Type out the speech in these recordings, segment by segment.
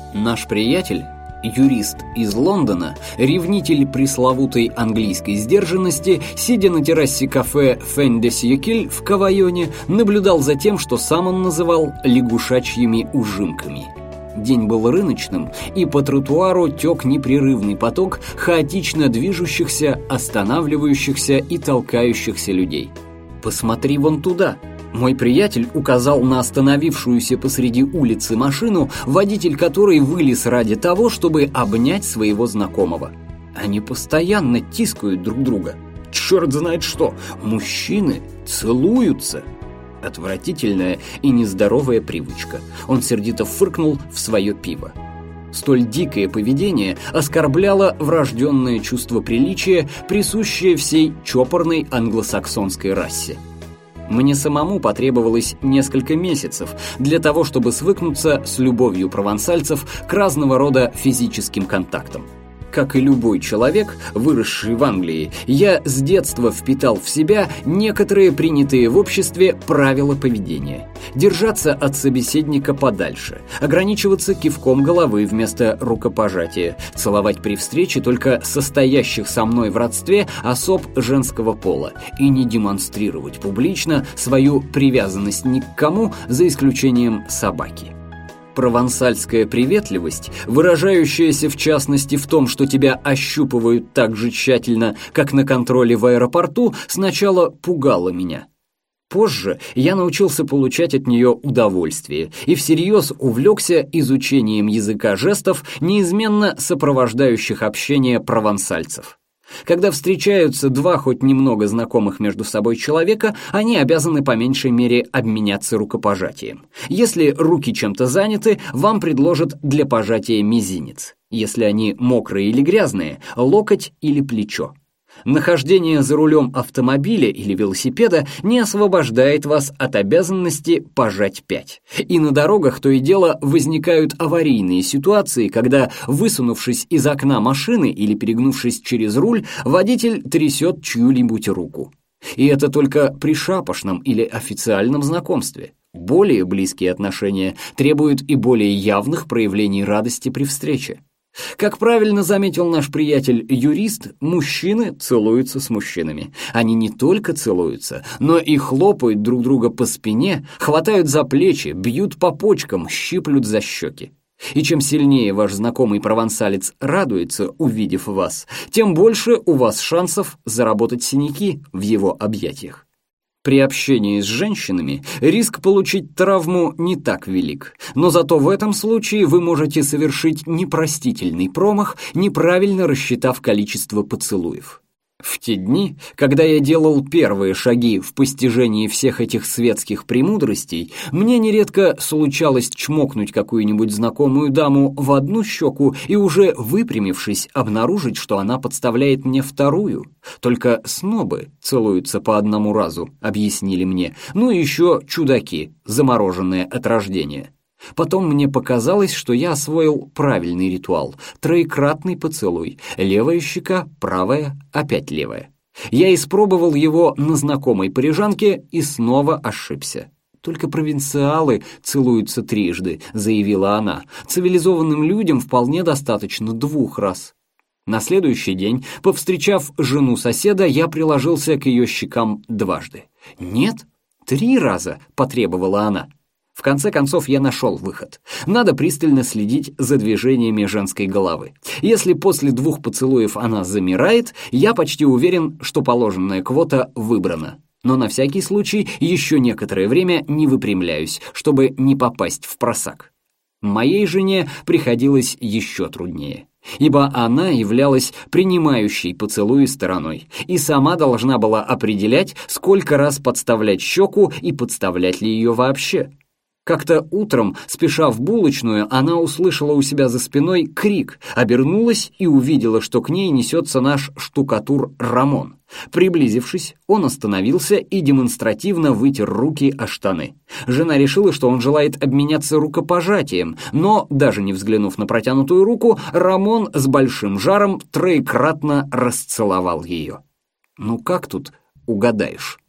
Наш приятель, юрист из Лондона, ревнитель пресловутой английской сдержанности, сидя на террасе кафе «Фен де Сьекиль» в Кавайоне, наблюдал за тем, что сам он называл «лягушачьими ужимками». День был рыночным, и по тротуару тек непрерывный поток хаотично движущихся, останавливающихся и толкающихся людей. «Посмотри вон туда!» Мой приятель указал на остановившуюся посреди улицы машину, водитель которой вылез ради того, чтобы обнять своего знакомого. Они постоянно тискают друг друга. Черт знает что, мужчины целуются. Отвратительная и нездоровая привычка. Он сердито фыркнул в свое пиво. Столь дикое поведение оскорбляло врожденное чувство приличия, присущее всей чопорной англосаксонской расе. Мне самому потребовалось несколько месяцев для того, чтобы свыкнуться с любовью провансальцев к разного рода физическим контактам. Как и любой человек, выросший в Англии, я с детства впитал в себя некоторые принятые в обществе правила поведения. Держаться от собеседника подальше, ограничиваться кивком головы вместо рукопожатия, целовать при встрече только состоящих со мной в родстве особ женского пола и не демонстрировать публично свою привязанность ни к кому, за исключением собаки. Провансальская приветливость, выражающаяся в частности в том, что тебя ощупывают так же тщательно, как на контроле в аэропорту, сначала пугала меня. Позже я научился получать от нее удовольствие и всерьез увлекся изучением языка жестов, неизменно сопровождающих общение провансальцев. Когда встречаются два хоть немного знакомых между собой человека, они обязаны по меньшей мере обменяться рукопожатием. Если руки чем-то заняты, вам предложат для пожатия мизинец. Если они мокрые или грязные, локоть или плечо. Нахождение за рулем автомобиля или велосипеда не освобождает вас от обязанности пожать пять. И на дорогах то и дело возникают аварийные ситуации, когда, высунувшись из окна машины или перегнувшись через руль, водитель трясет чью-нибудь руку. И это только при шапошном или официальном знакомстве. Более близкие отношения требуют и более явных проявлений радости при встрече. Как правильно заметил наш приятель-юрист, мужчины целуются с мужчинами. Они не только целуются, но и хлопают друг друга по спине, хватают за плечи, бьют по почкам, щиплют за щеки. И чем сильнее ваш знакомый провансалец радуется, увидев вас, тем больше у вас шансов заработать синяки в его объятиях. При общении с женщинами риск получить травму не так велик, но зато в этом случае вы можете совершить непростительный промах, неправильно рассчитав количество поцелуев. В те дни, когда я делал первые шаги в постижении всех этих светских премудростей, мне нередко случалось чмокнуть какую-нибудь знакомую даму в одну щеку и уже выпрямившись, обнаружить, что она подставляет мне вторую. Только снобы целуются по одному разу, объяснили мне, ну и еще чудаки, замороженные от рождения. Потом мне показалось, что я освоил правильный ритуал. Троекратный поцелуй. Левая щека, правая, опять левая. Я испробовал его на знакомой парижанке и снова ошибся. «Только провинциалы целуются трижды», — заявила она. «Цивилизованным людям вполне достаточно 2 раз». На следующий день, повстречав жену соседа, я приложился к ее щекам 2. «Нет, 3 раза», — потребовала она. В конце концов, я нашел выход. Надо пристально следить за движениями женской головы. Если после 2 поцелуев она замирает, я почти уверен, что положенная квота выбрана. Но на всякий случай еще некоторое время не выпрямляюсь, чтобы не попасть в просак. Моей жене приходилось еще труднее, ибо она являлась принимающей поцелуи стороной и сама должна была определять, сколько раз подставлять щеку и подставлять ли ее вообще. Как-то утром, спеша в булочную, она услышала у себя за спиной крик, обернулась и увидела, что к ней несется наш штукатур Рамон. Приблизившись, он остановился и демонстративно вытер руки о штаны. Жена решила, что он желает обменяться рукопожатием, но, даже не взглянув на протянутую руку, Рамон с большим жаром троекратно расцеловал ее. Ну как тут угадаешь?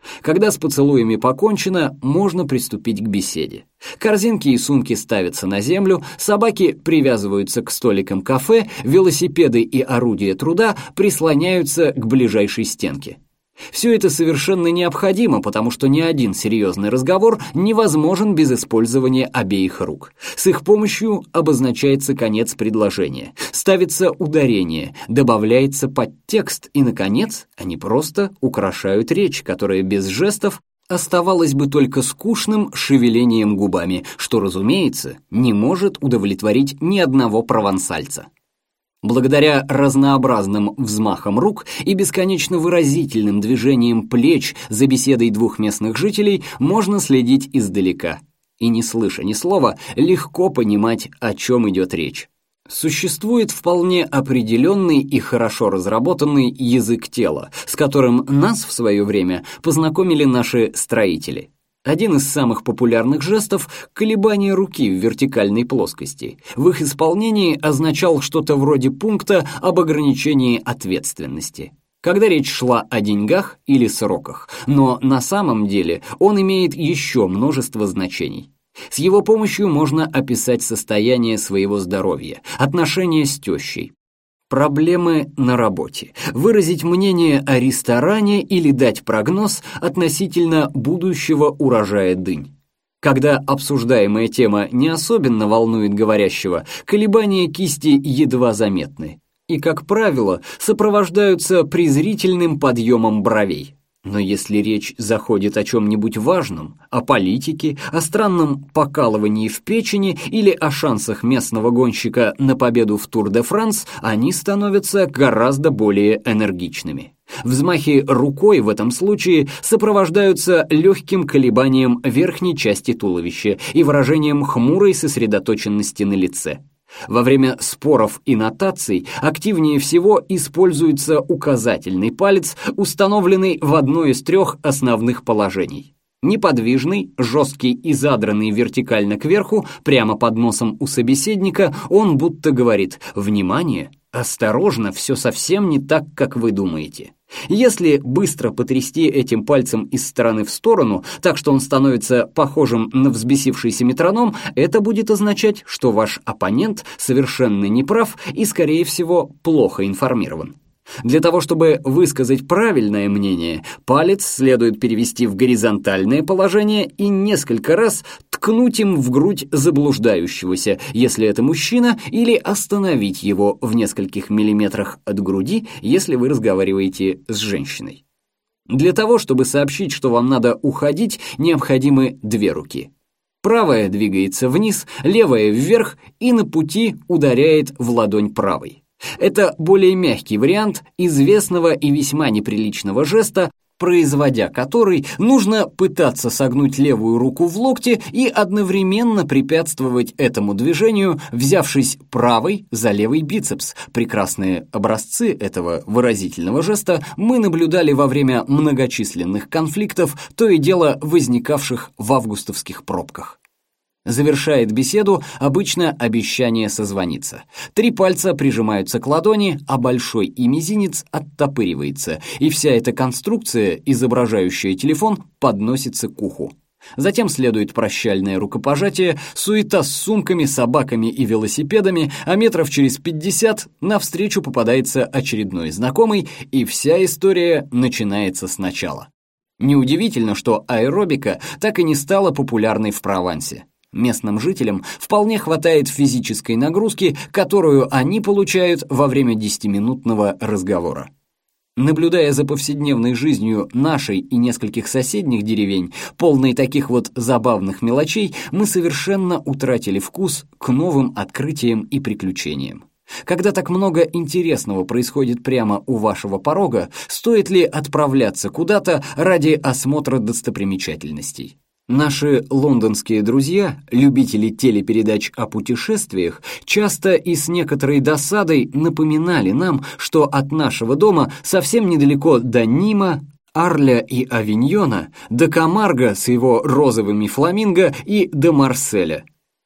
Когда с поцелуями покончено, можно приступить к беседе. Корзинки и сумки ставятся на землю, собаки привязываются к столикам кафе, велосипеды и орудия труда прислоняются к ближайшей стенке. Все это совершенно необходимо, потому что ни один серьезный разговор невозможен без использования обеих рук. С их помощью обозначается конец предложения, ставится ударение, добавляется подтекст, и, наконец, они просто украшают речь, которая без жестов оставалась бы только скучным шевелением губами, что, разумеется, не может удовлетворить ни одного провансальца. Благодаря разнообразным взмахам рук и бесконечно выразительным движениям плеч за беседой двух местных жителей можно следить издалека. И, не слыша ни слова, легко понимать, о чем идет речь. Существует вполне определенный и хорошо разработанный язык тела, с которым нас в свое время познакомили наши строители. Один из самых популярных жестов – колебание руки в вертикальной плоскости. В их исполнении означал что-то вроде пункта об ограничении ответственности, когда речь шла о деньгах или сроках, но на самом деле он имеет еще множество значений. С его помощью можно описать состояние своего здоровья, отношения с тещей, проблемы на работе, выразить мнение о ресторане или дать прогноз относительно будущего урожая дынь. Когда обсуждаемая тема не особенно волнует говорящего, колебания кисти едва заметны и, как правило, сопровождаются презрительным подъемом бровей. Но если речь заходит о чем-нибудь важном, о политике, о странном покалывании в печени или о шансах местного гонщика на победу в Тур-де-Франс, они становятся гораздо более энергичными. Взмахи рукой в этом случае сопровождаются легким колебанием верхней части туловища и выражением хмурой сосредоточенности на лице. Во время споров и нотаций активнее всего используется указательный палец, установленный в одно из трех основных положений. Неподвижный, жесткий и задранный вертикально кверху, прямо под носом у собеседника, он будто говорит: «Внимание! Осторожно, все совсем не так, как вы думаете». Если быстро потрясти этим пальцем из стороны в сторону, так что он становится похожим на взбесившийся метроном, это будет означать, что ваш оппонент совершенно неправ и, скорее всего, плохо информирован. Для того, чтобы высказать правильное мнение, палец следует перевести в горизонтальное положение и несколько раз ткнуть им в грудь заблуждающегося, если это мужчина, или остановить его в нескольких миллиметрах от груди, если вы разговариваете с женщиной. Для того, чтобы сообщить, что вам надо уходить, необходимы две руки. Правая двигается вниз, левая вверх и на пути ударяет в ладонь правой. Это более мягкий вариант известного и весьма неприличного жеста, производя который нужно пытаться согнуть левую руку в локте и одновременно препятствовать этому движению, взявшись правой за левый бицепс. Прекрасные образцы этого выразительного жеста мы наблюдали во время многочисленных конфликтов, то и дело возникавших в августовских пробках. Завершает беседу обычно обещание созвониться. 3 пальца прижимаются к ладони, а большой и мизинец оттопыривается, и вся эта конструкция, изображающая телефон, подносится к уху. Затем следует прощальное рукопожатие, суета с сумками, собаками и велосипедами, а метров через 50 навстречу попадается очередной знакомый, и вся история начинается сначала. Неудивительно, что аэробика так и не стала популярной в Провансе. Местным жителям вполне хватает физической нагрузки, которую они получают во время 10-минутного разговора. Наблюдая за повседневной жизнью нашей и нескольких соседних деревень, полной таких вот забавных мелочей, мы совершенно утратили вкус к новым открытиям и приключениям. Когда так много интересного происходит прямо у вашего порога, стоит ли отправляться куда-то ради осмотра достопримечательностей? Наши лондонские друзья, любители телепередач о путешествиях, часто и с некоторой досадой напоминали нам, что от нашего дома совсем недалеко до Нима, Арля и Авиньона, до Камарго с его розовыми фламинго и до Марселя.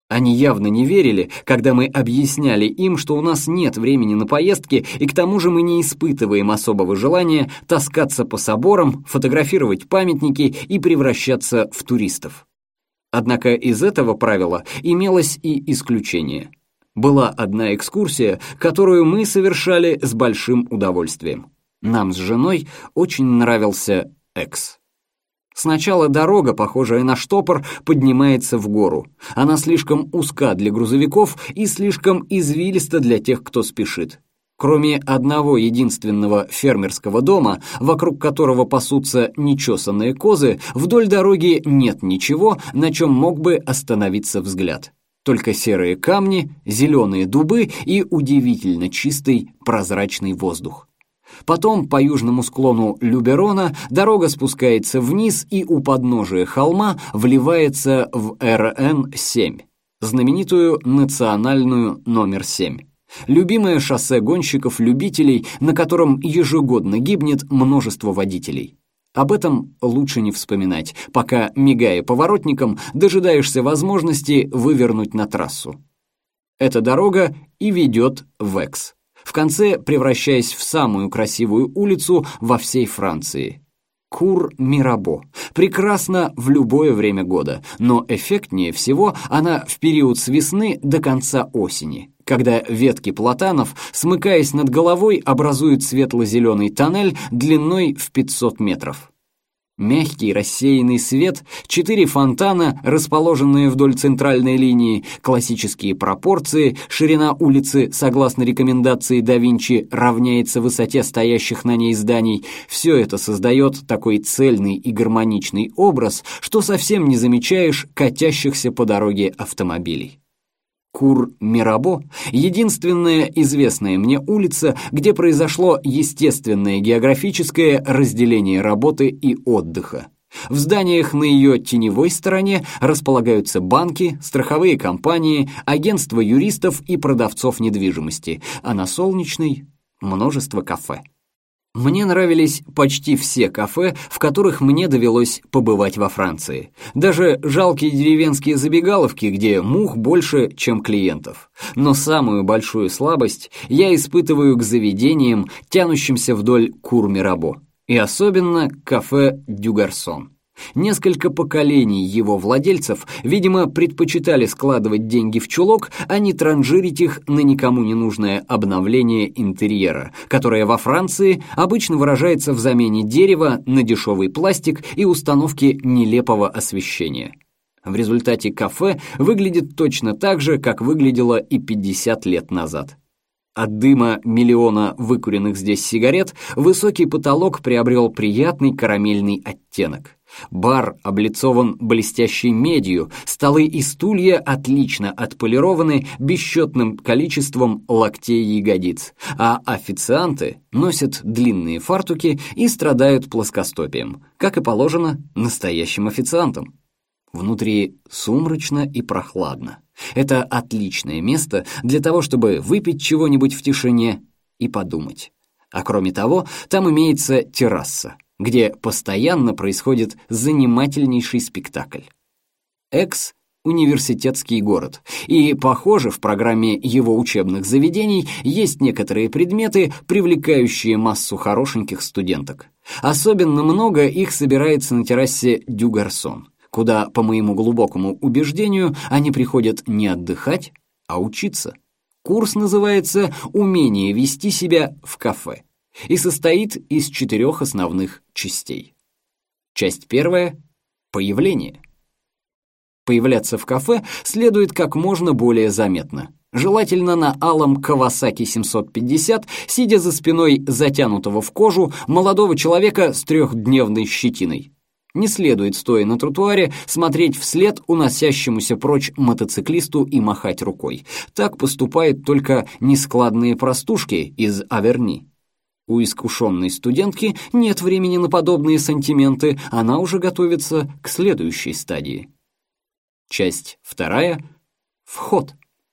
Они явно не верили, когда мы объясняли им, что у нас нет времени на поездки, и к тому же мы не испытываем особого желания таскаться по соборам, фотографировать памятники и превращаться в туристов. Однако из этого правила имелось и исключение. Была одна экскурсия, которую мы совершали с большим удовольствием. Нам с женой очень нравился Экс. Сначала дорога, похожая на штопор, поднимается в гору. Она слишком узка для грузовиков и слишком извилиста для тех, кто спешит. Кроме одного единственного фермерского дома, вокруг которого пасутся нечесанные козы, вдоль дороги нет ничего, на чем мог бы остановиться взгляд. Только серые камни, зеленые дубы и удивительно чистый прозрачный воздух. Потом по южному склону Люберона дорога спускается вниз и у подножия холма вливается в РН-7, знаменитую национальную номер 7. Любимое шоссе гонщиков-любителей, на котором ежегодно гибнет множество водителей. Об этом лучше не вспоминать, пока, мигая поворотником, дожидаешься возможности вывернуть на трассу. Эта дорога и ведет в Экс, в конце превращаясь в самую красивую улицу во всей Франции. Кур-Мирабо. Прекрасна в любое время года, но эффектнее всего она в период с весны до конца осени, когда ветки платанов, смыкаясь над головой, образуют светло-зеленый тоннель длиной в 500 метров. Мягкий рассеянный свет, 4 фонтана, расположенные вдоль центральной линии, классические пропорции, ширина улицы, согласно рекомендации да Винчи, равняется высоте стоящих на ней зданий. Все это создает такой цельный и гармоничный образ, что совсем не замечаешь катящихся по дороге автомобилей. Кур-Мирабо — единственная известная мне улица, где произошло естественное географическое разделение работы и отдыха. В зданиях на ее теневой стороне располагаются банки, страховые компании, агентства юристов и продавцов недвижимости, а на солнечной — множество кафе. Мне нравились почти все кафе, в которых мне довелось побывать во Франции. Даже жалкие деревенские забегаловки, где мух больше, чем клиентов. Но самую большую слабость я испытываю к заведениям, тянущимся вдоль Кур-Мирабо. И особенно к кафе «Дю Гарсон». Несколько поколений его владельцев, видимо, предпочитали складывать деньги в чулок, а не транжирить их на никому не нужное обновление интерьера, которое во Франции обычно выражается в замене дерева на дешевый пластик и установке нелепого освещения. В результате кафе выглядит точно так же, как выглядело и 50 лет назад. От дыма миллиона выкуренных здесь сигарет высокий потолок приобрел приятный карамельный оттенок. Бар облицован блестящей медью, столы и стулья отлично отполированы бесчетным количеством локтей и ягодиц, а официанты носят длинные фартуки и страдают плоскостопием, как и положено настоящим официантам. Внутри сумрачно и прохладно. Это отличное место для того, чтобы выпить чего-нибудь в тишине и подумать. А кроме того, там имеется терраса, где постоянно происходит занимательнейший спектакль. Экс — университетский город, и, похоже, в программе его учебных заведений есть некоторые предметы, привлекающие массу хорошеньких студенток. Особенно много их собирается на террасе «Дю Гарсон», куда, по моему глубокому убеждению, они приходят не отдыхать, а учиться. Курс называется «Умение вести себя в кафе» и состоит из 4 основных частей. Часть первая — появление. Появляться в кафе следует как можно более заметно. Желательно на алом Кавасаки 750, сидя за спиной затянутого в кожу молодого человека с 3-дневной щетиной. Не следует, стоя на тротуаре, смотреть вслед уносящемуся прочь мотоциклисту и махать рукой. Так поступают только нескладные простушки из Аверни. У искушенной студентки нет времени на подобные сантименты, она уже готовится к следующей стадии. Часть вторая — вход.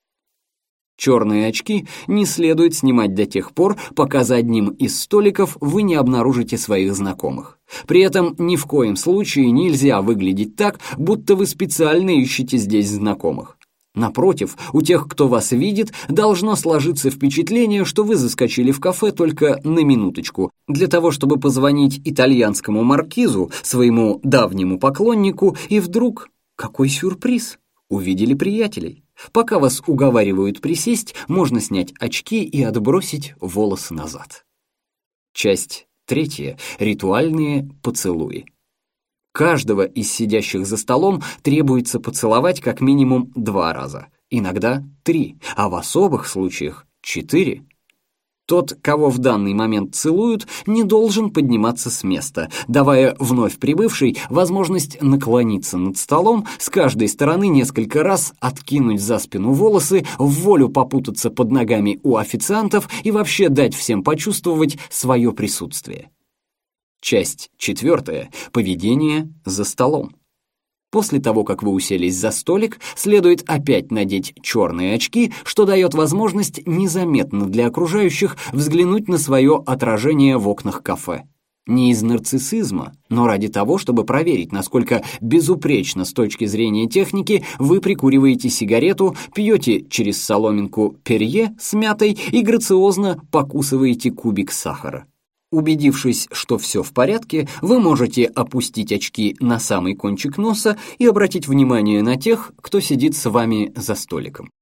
Черные очки не следует снимать до тех пор, пока за одним из столиков вы не обнаружите своих знакомых. При этом ни в коем случае нельзя выглядеть так, будто вы специально ищете здесь знакомых. Напротив, у тех, кто вас видит, должно сложиться впечатление, что вы заскочили в кафе только на минуточку, для того, чтобы позвонить итальянскому маркизу, своему давнему поклоннику, и вдруг, какой сюрприз, увидели приятелей. Пока вас уговаривают присесть, можно снять очки и отбросить волосы назад. Часть 3. Ритуальные поцелуи. Каждого из сидящих за столом требуется поцеловать как минимум 2 раза, иногда 3, а в особых случаях 4. Тот, кого в данный момент целуют, не должен подниматься с места, давая вновь прибывшей возможность наклониться над столом, с каждой стороны несколько раз откинуть за спину волосы, в волю попутаться под ногами у официантов и вообще дать всем почувствовать свое присутствие. Часть 4. Поведение за столом. После того, как вы уселись за столик, следует опять надеть черные очки, что дает возможность незаметно для окружающих взглянуть на свое отражение в окнах кафе. Не из нарциссизма, но ради того, чтобы проверить, насколько безупречно с точки зрения техники вы прикуриваете сигарету, пьете через соломинку перье с мятой и грациозно покусываете кубик сахара. Убедившись, что все в порядке, вы можете опустить очки на самый кончик носа и обратить внимание на тех, кто сидит с вами за столиком.